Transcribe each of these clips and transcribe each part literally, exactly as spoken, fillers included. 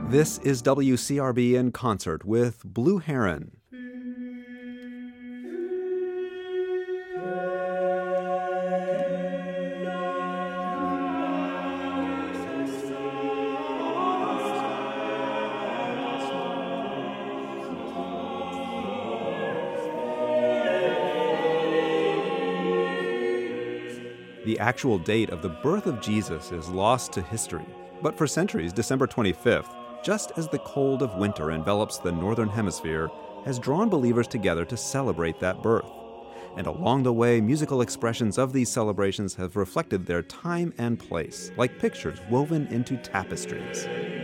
This is W C R B in concert with Blue Heron. The actual date of the birth of Jesus is lost to history, but for centuries, December twenty-fifth, just as the cold of winter envelops the northern hemisphere, has drawn believers together to celebrate that birth. And along the way, musical expressions of these celebrations have reflected their time and place, like pictures woven into tapestries.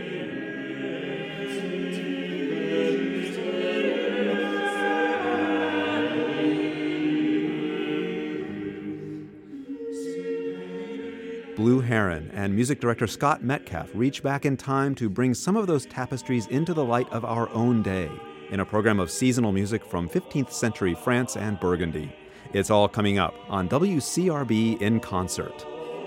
Blue Heron and music director Scott Metcalf reach back in time to bring some of those tapestries into the light of our own day in a program of seasonal music from fifteenth century France and Burgundy. It's all coming up on W C R B in Concert.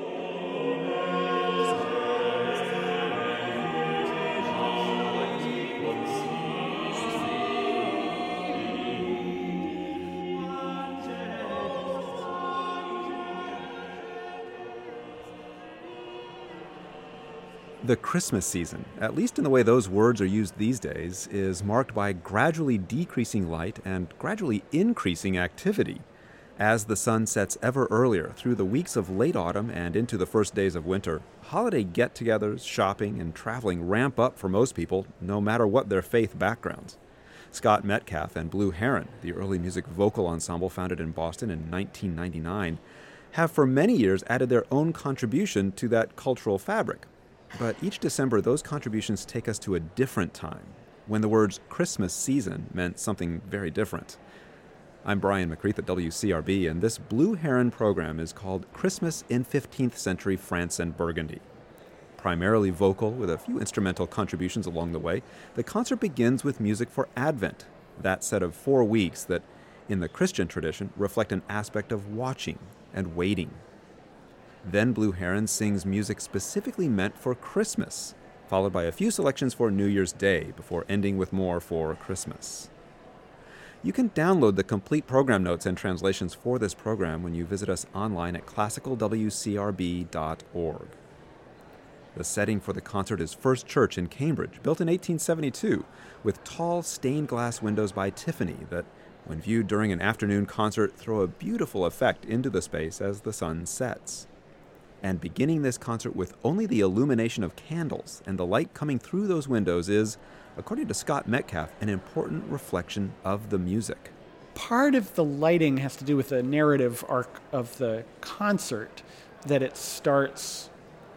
The Christmas season, at least in the way those words are used these days, is marked by gradually decreasing light and gradually increasing activity. As the sun sets ever earlier through the weeks of late autumn and into the first days of winter, holiday get-togethers, shopping, and traveling ramp up for most people, no matter what their faith backgrounds. Scott Metcalf and Blue Heron, the early music vocal ensemble founded in Boston in nineteen ninety-nine, have for many years added their own contribution to that cultural fabric. But each December, those contributions take us to a different time, when the words Christmas season meant something very different. I'm Brian McCreath at W C R B, and this Blue Heron program is called Christmas in fifteenth century France and Burgundy. Primarily vocal, with a few instrumental contributions along the way, the concert begins with music for Advent, that set of four weeks that, in the Christian tradition, reflect an aspect of watching and waiting. Then Blue Heron sings music specifically meant for Christmas, followed by a few selections for New Year's Day, before ending with more for Christmas. You can download the complete program notes and translations for this program when you visit us online at classical w c r b dot org. The setting for the concert is First Church in Cambridge, built in eighteen seventy-two, with tall stained glass windows by Tiffany that, when viewed during an afternoon concert, throw a beautiful effect into the space as the sun sets. And beginning this concert with only the illumination of candles and the light coming through those windows is, according to Scott Metcalf, an important reflection of the music. Part of the lighting has to do with the narrative arc of the concert, that it starts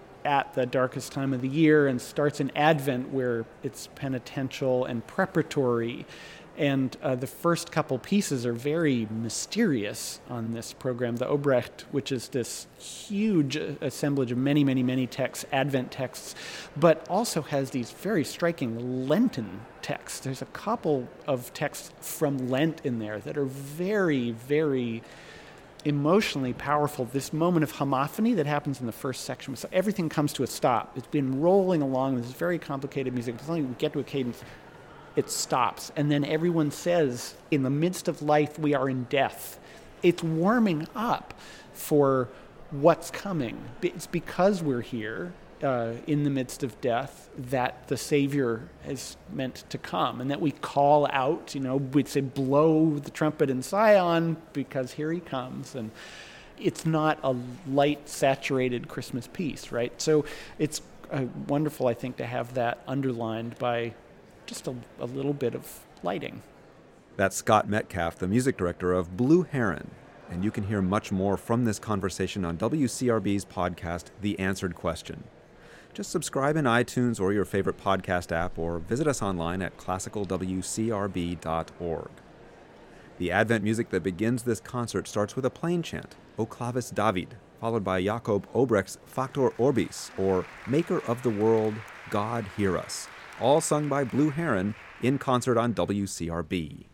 at the darkest time of the year and starts in Advent, where it's penitential and preparatory. And uh, the first couple pieces are very mysterious on this program. The Obrecht, which is this huge assemblage of many, many, many texts, Advent texts, but also has these very striking Lenten texts. There's a couple of texts from Lent in there that are very, very emotionally powerful. This moment of homophony that happens in the first section, so everything comes to a stop. It's been rolling along with this very complicated music. Until we get to a cadence, it stops, and then everyone says, in the midst of life, we are in death. It's warming up for what's coming. It's because we're here uh, in the midst of death that the Savior is meant to come, and that we call out, you know, we'd say, blow the trumpet in Zion, because here he comes. And it's not a light, saturated Christmas piece, right? So it's uh, wonderful, I think, to have that underlined by just a, a little bit of lighting. That's Scott Metcalf, the music director of Blue Heron, and you can hear much more from this conversation on W C R B's podcast, The Answered Question. Just subscribe in iTunes or your favorite podcast app, or visit us online at classical w c r b dot org. The Advent music that begins this concert starts with a plain chant, O Clavis David, followed by Jakob Obrecht's Factor Orbis, or Maker of the World, God Hear Us, all sung by Blue Heron in concert on W C R B.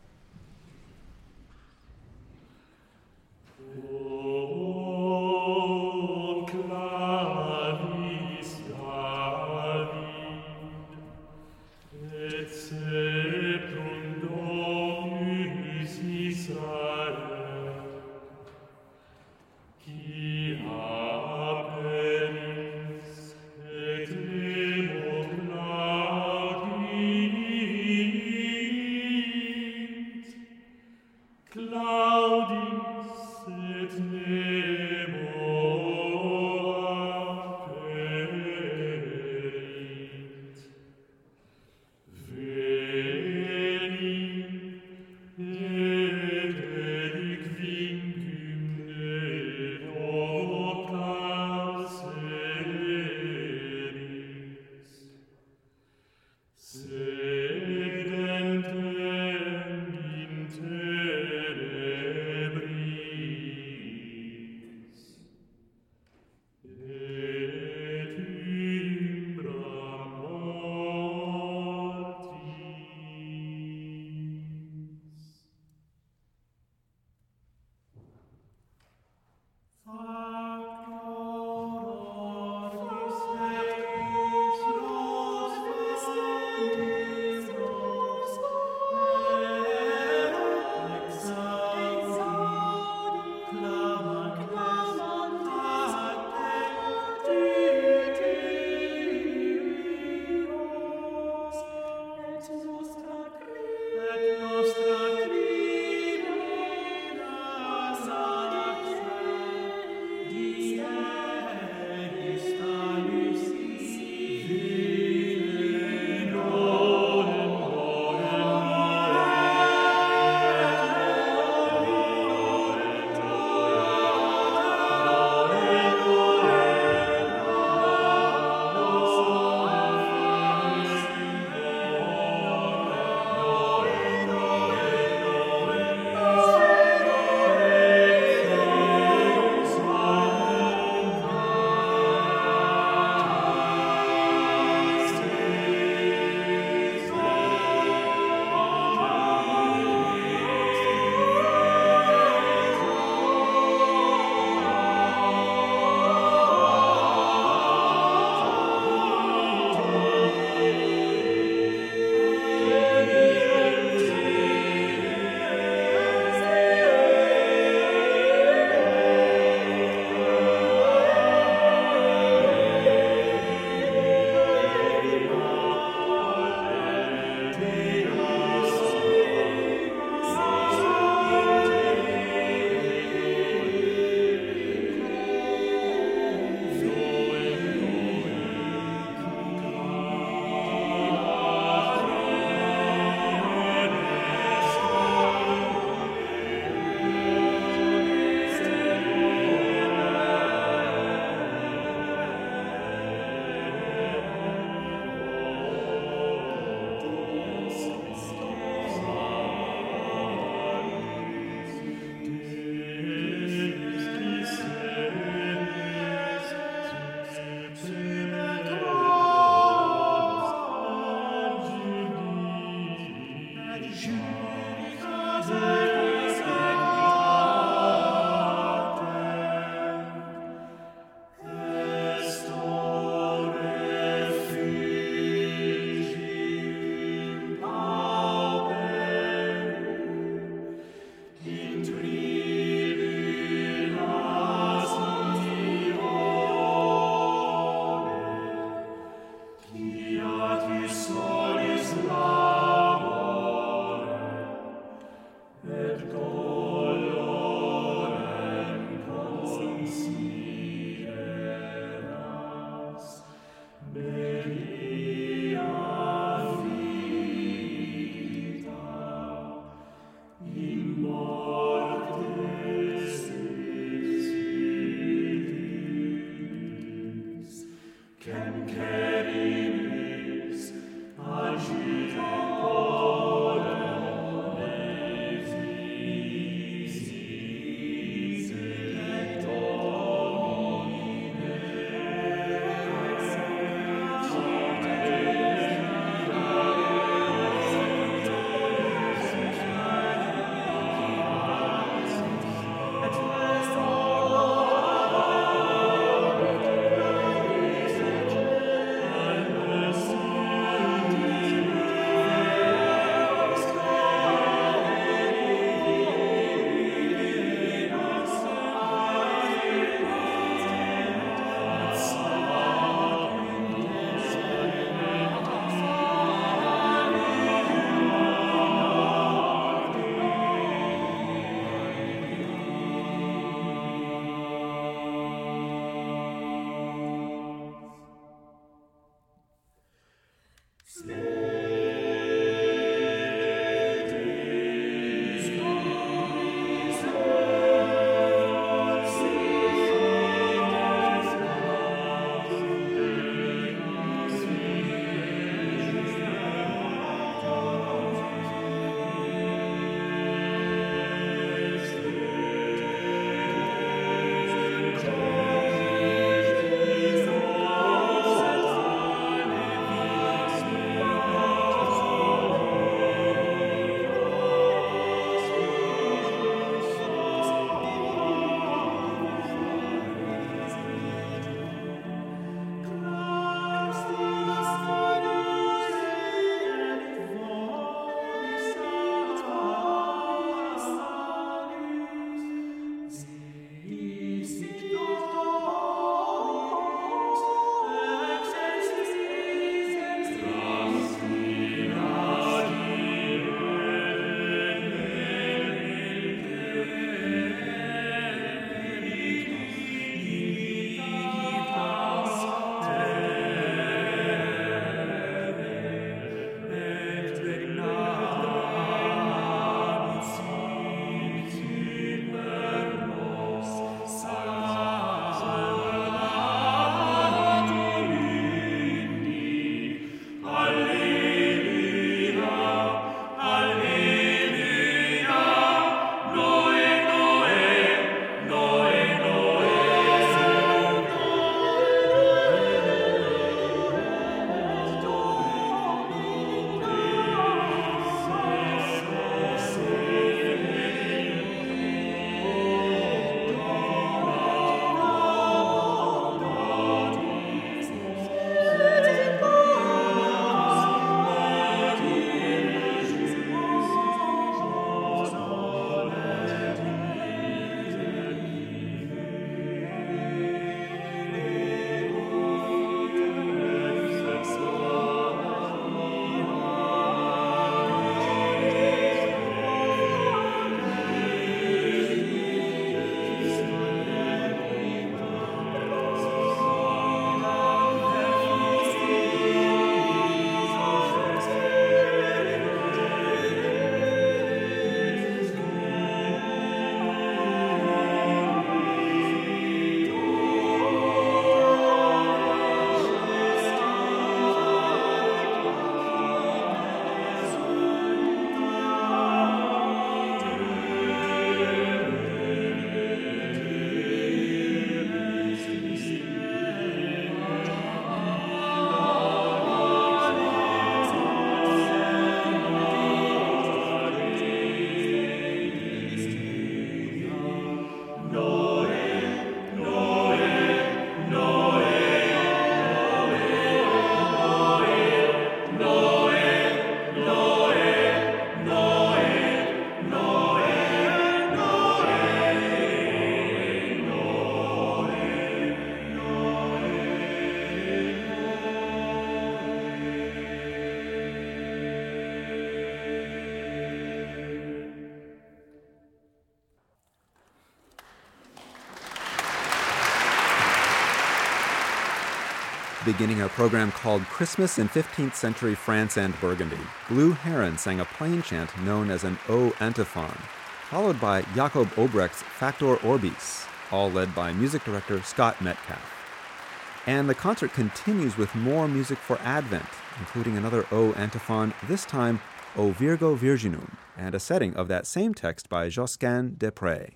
beginning a program called Christmas in fifteenth Century France and Burgundy, Blue Heron sang a plain chant known as an O antiphon, followed by Jacob Obrecht's Factor Orbis, all led by music director Scott Metcalf. And the concert continues with more music for Advent, including another O antiphon, this time O Virgo Virginum, and a setting of that same text by Josquin des Prez.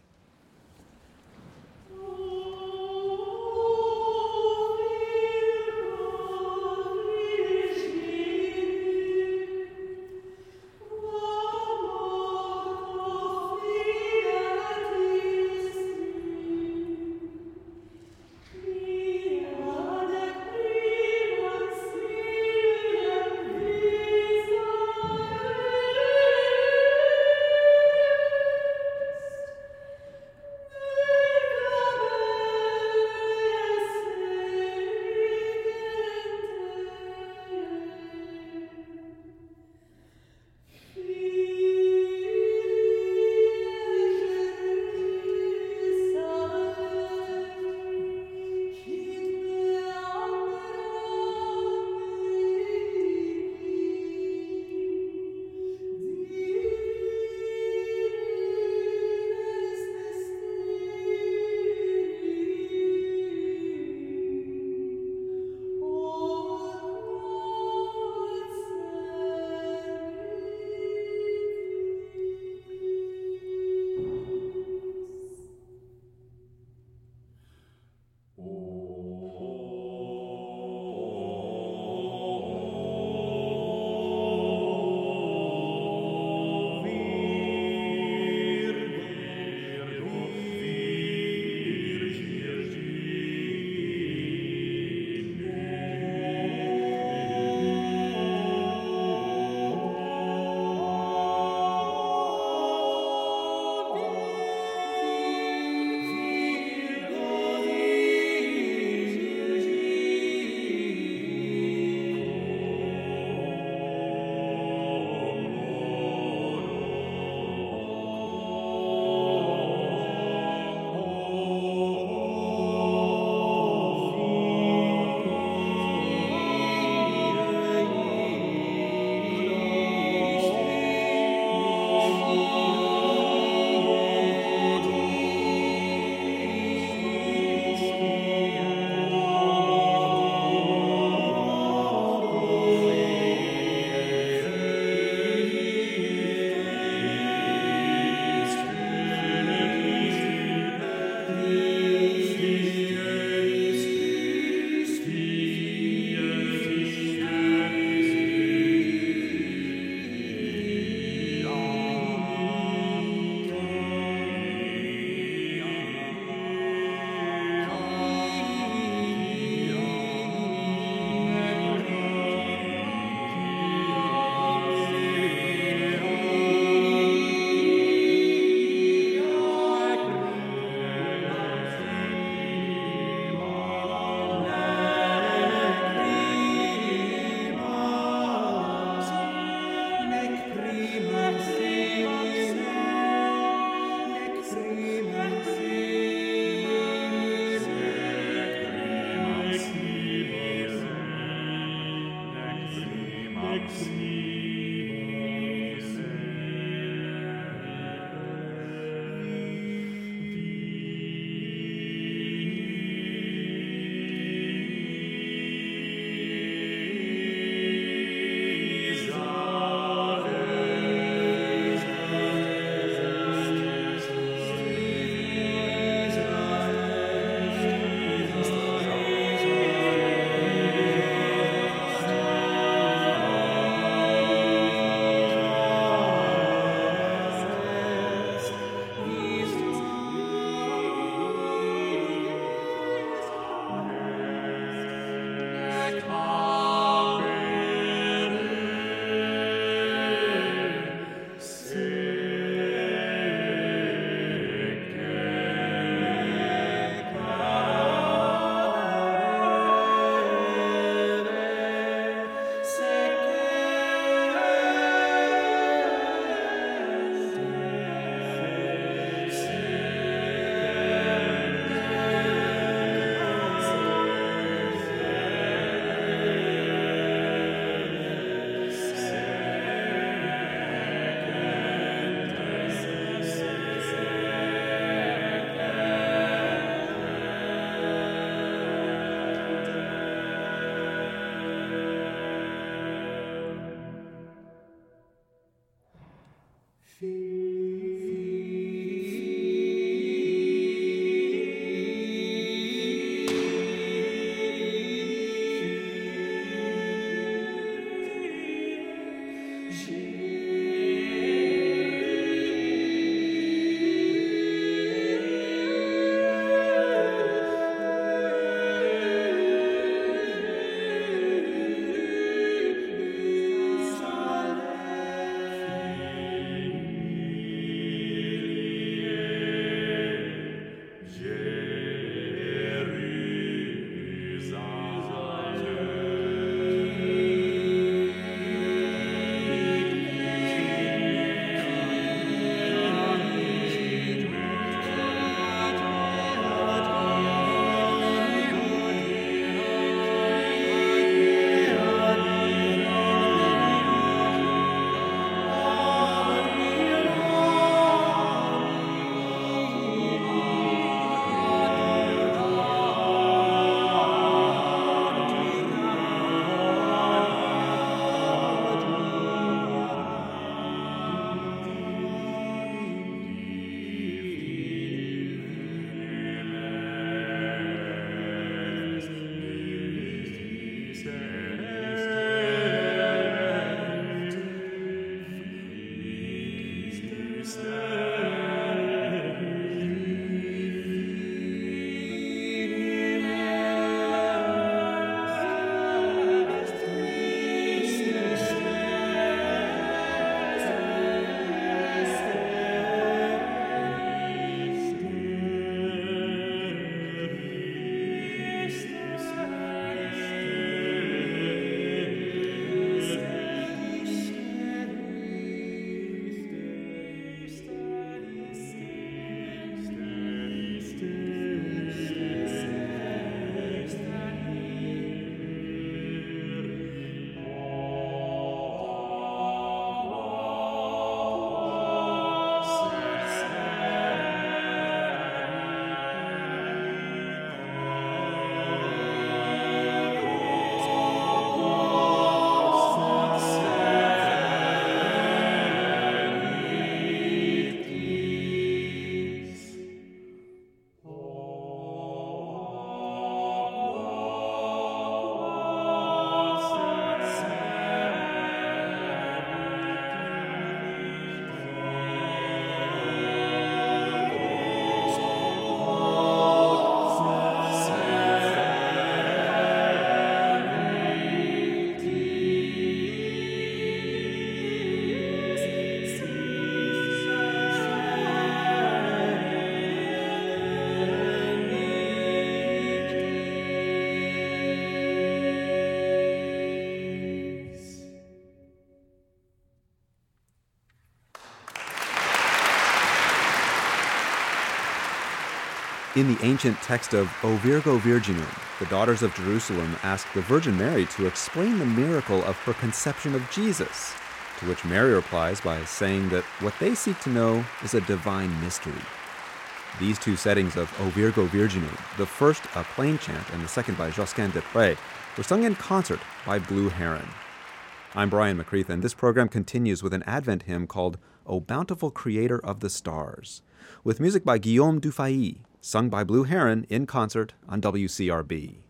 In the ancient text of O Virgo Virginum, the daughters of Jerusalem ask the Virgin Mary to explain the miracle of her conception of Jesus, to which Mary replies by saying that what they seek to know is a divine mystery. These two settings of O Virgo Virginum, the first a plain chant and the second by Josquin des Prez, were sung in concert by Blue Heron. I'm Brian McCreath, and this program continues with an Advent hymn called O Bountiful Creator of the Stars, with music by Guillaume Dufay, sung by Blue Heron in concert on W C R B.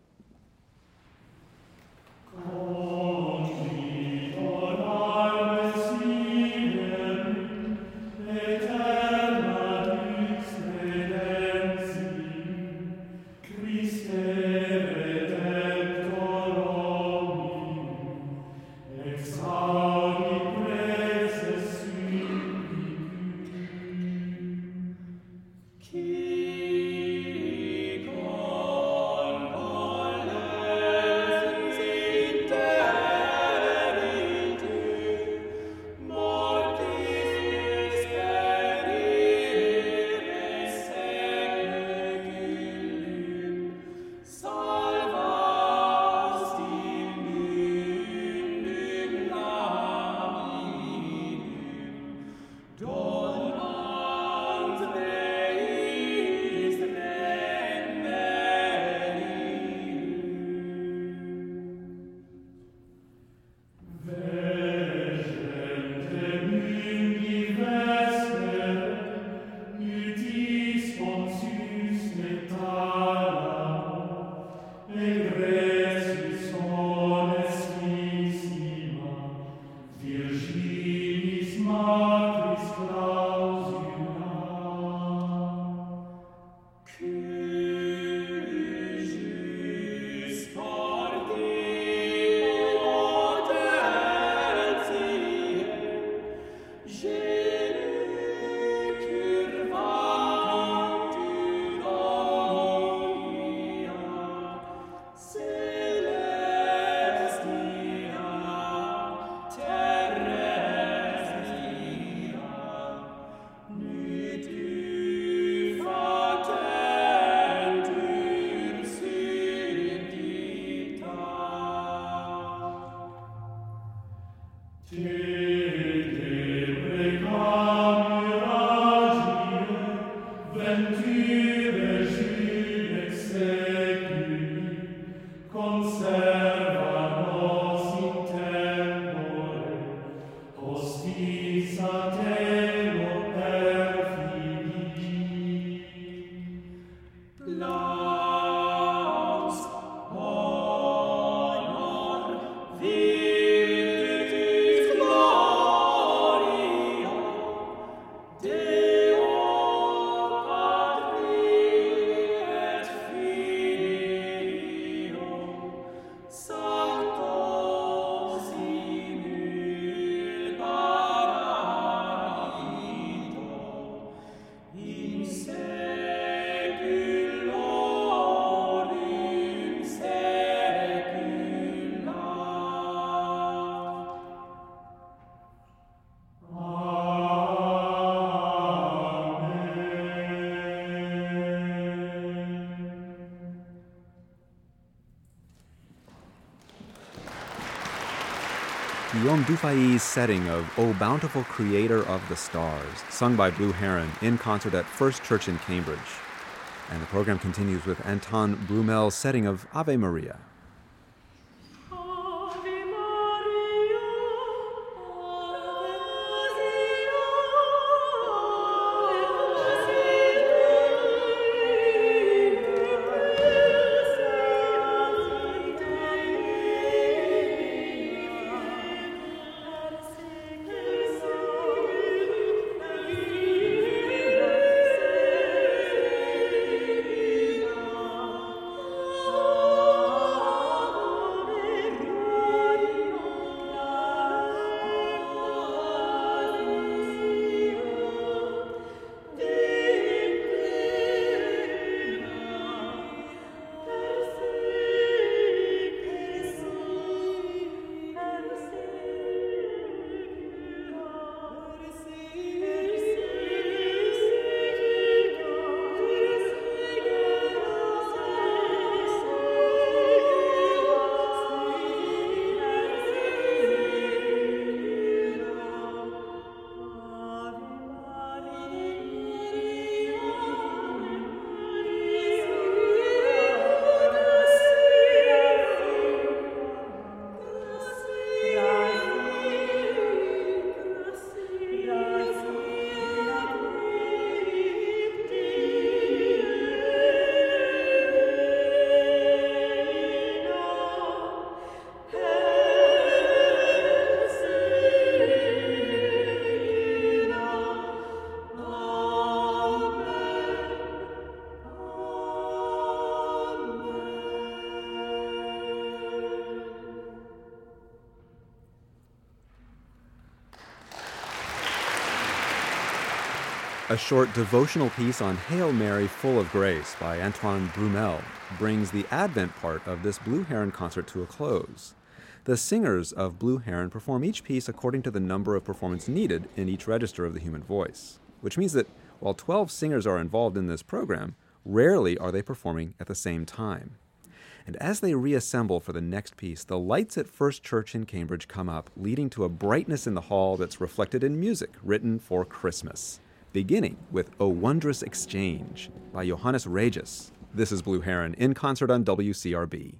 Guillaume Dufay's setting of O Bountiful Creator of the Stars, sung by Blue Heron in concert at First Church in Cambridge. And the program continues with Anton Brumel's setting of Ave Maria. Oh A short devotional piece on Hail Mary, Full of Grace by Antoine Brumel brings the Advent part of this Blue Heron concert to a close. The singers of Blue Heron perform each piece according to the number of performance needed in each register of the human voice, which means that while twelve singers are involved in this program, rarely are they performing at the same time. And as they reassemble for the next piece, the lights at First Church in Cambridge come up, leading to a brightness in the hall that's reflected in music written for Christmas, beginning with O Wondrous Exchange by Johannes Regis. This is Blue Heron in concert on W C R B.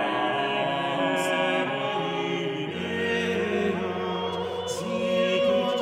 Sicut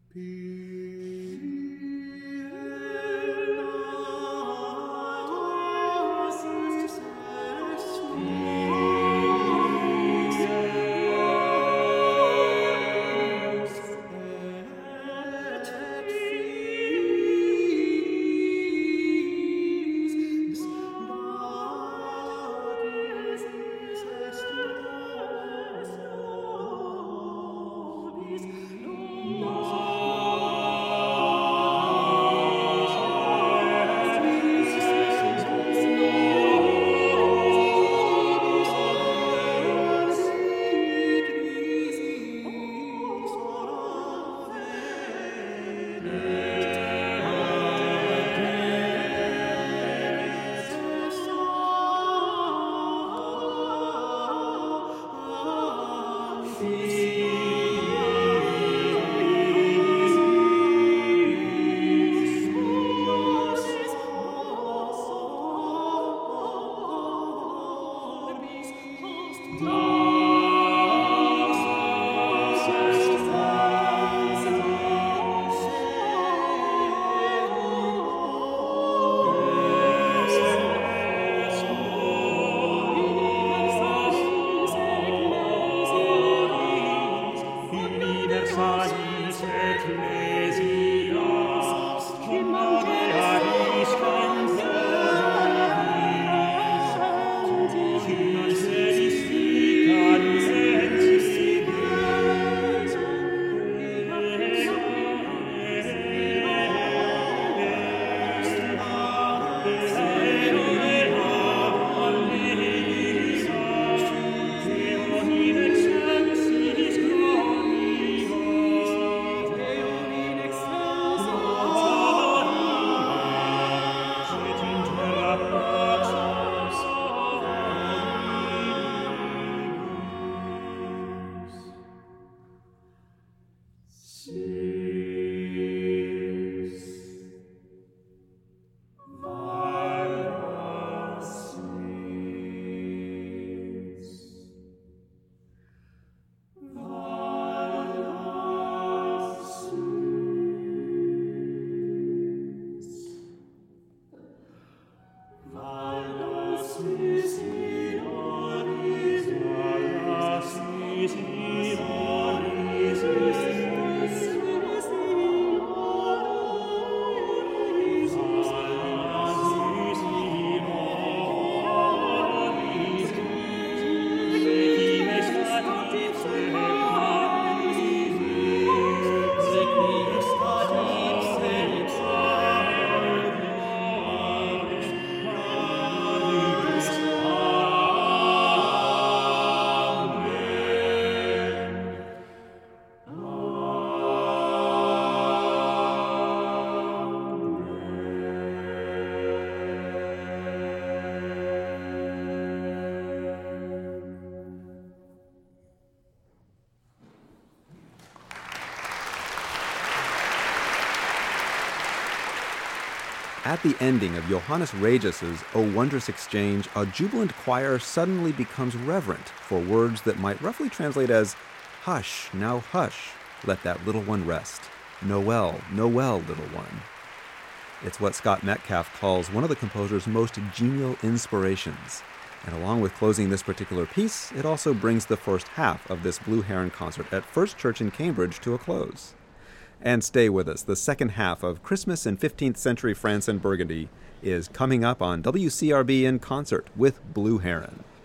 At the ending of Johannes Regis's O Wondrous Exchange, a jubilant choir suddenly becomes reverent for words that might roughly translate as, "Hush, now hush, let that little one rest. Noel, Noel, little one." It's what Scott Metcalfe calls one of the composer's most genial inspirations. And along with closing this particular piece, it also brings the first half of this Blue Heron concert at First Church in Cambridge to a close. And stay with us. The second half of Christmas in fifteenth century France and Burgundy is coming up on W C R B in concert with Blue Heron.